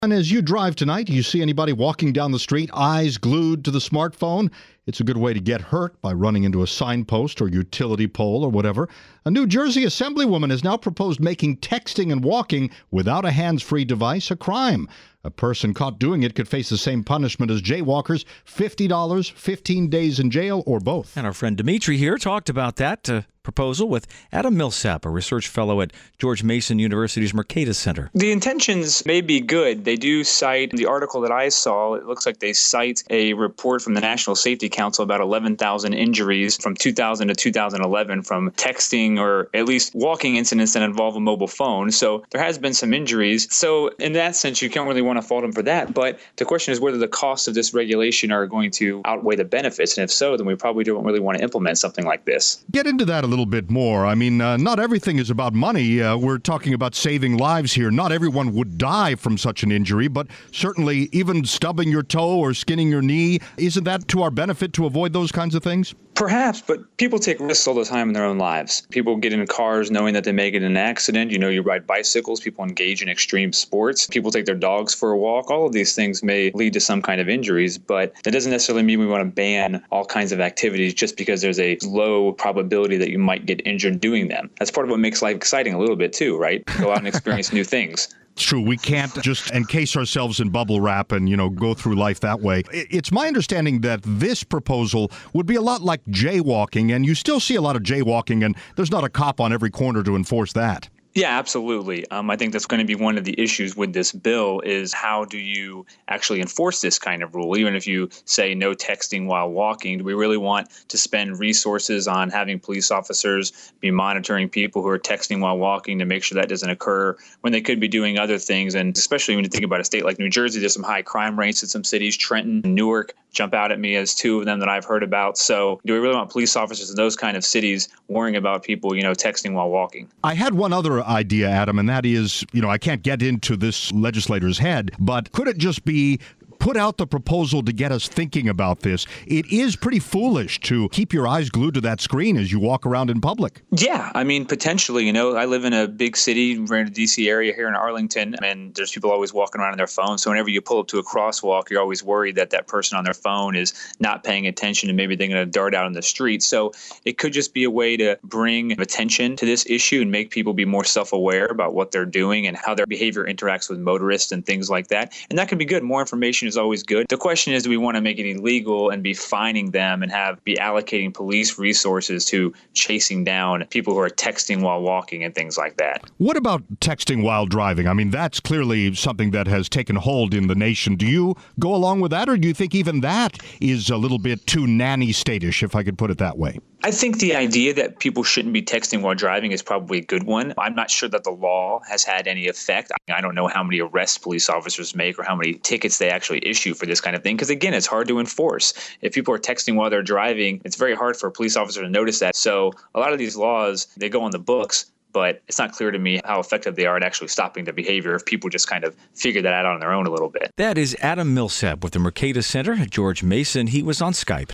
And as you drive tonight, you see anybody walking down the street, eyes glued to the smartphone? It's a good way to get hurt by running into a signpost or utility pole or whatever. A New Jersey assemblywoman has now proposed making texting and walking without a hands-free device a crime. A person caught doing it could face the same punishment as jaywalkers, $50, 15 days in jail, or both. And our friend Dimitri here talked about that proposal with Adam Millsap, a research fellow at George Mason University's Mercatus Center. The intentions may be good. They do cite, in the article that I saw, it looks like they cite a report from the National Safety Council about 11,000 injuries from 2000 to 2011 from texting or at least walking incidents that involve a mobile phone. So there has been some injuries. So in that sense, you can't really want to fault them for that. But the question is whether the costs of this regulation are going to outweigh the benefits. And if so, then we probably don't really want to implement something like this. Get into that a little bit more. I mean, not everything is about money. We're talking about saving lives here. Not everyone would die from such an injury, but certainly even stubbing your toe or skinning your knee, isn't that to our benefit to avoid those kinds of things? Perhaps, but people take risks all the time in their own lives. People get in cars knowing that they may get in an accident. You ride bicycles. People engage in extreme sports. People take their dogs for a walk. All of these things may lead to some kind of injuries, but that doesn't necessarily mean we want to ban all kinds of activities just because there's a low probability that you might get injured doing them. That's part of what makes life exciting a little bit too, right? Go out and experience new things. It's true. We can't just encase ourselves in bubble wrap and, go through life that way. It's my understanding that this proposal would be a lot like jaywalking, and you still see a lot of jaywalking, and there's not a cop on every corner to enforce that. Yeah, absolutely. I think that's going to be one of the issues with this bill is how do you actually enforce this kind of rule? Even if you say no texting while walking, do we really want to spend resources on having police officers be monitoring people who are texting while walking to make sure that doesn't occur when they could be doing other things? And especially when you think about a state like New Jersey, there's some high crime rates in some cities. Trenton and Newark jump out at me as two of them that I've heard about. So do we really want police officers in those kind of cities worrying about people, texting while walking? I had one other idea, Adam, and that is, I can't get into this legislator's head, but could it just be put out the proposal to get us thinking about this? It is pretty foolish to keep your eyes glued to that screen as you walk around in public. Yeah, potentially, I live in a big city, we're in the D.C. area here in Arlington, and there's people always walking around on their phone. So whenever you pull up to a crosswalk, you're always worried that that person on their phone is not paying attention and maybe they're going to dart out on the street. So it could just be a way to bring attention to this issue and make people be more self-aware about what they're doing and how their behavior interacts with motorists and things like that. And that can be good. More information is always good. The question is, do we want to make it illegal and be fining them and be allocating police resources to chasing down people who are texting while walking and things like that? What about texting while driving? That's clearly something that has taken hold in the nation. Do you go along with that, or do you think even that is a little bit too nanny state-ish, if I could put it that way? I think the idea that people shouldn't be texting while driving is probably a good one. I'm not sure that the law has had any effect. I don't know how many arrests police officers make or how many tickets they actually issue for this kind of thing. Because again, it's hard to enforce. If people are texting while they're driving, it's very hard for a police officer to notice that. So a lot of these laws, they go on the books, but it's not clear to me how effective they are at actually stopping the behavior if people just kind of figure that out on their own a little bit. That is Adam Millsap with the Mercatus Center at George Mason. He was on Skype.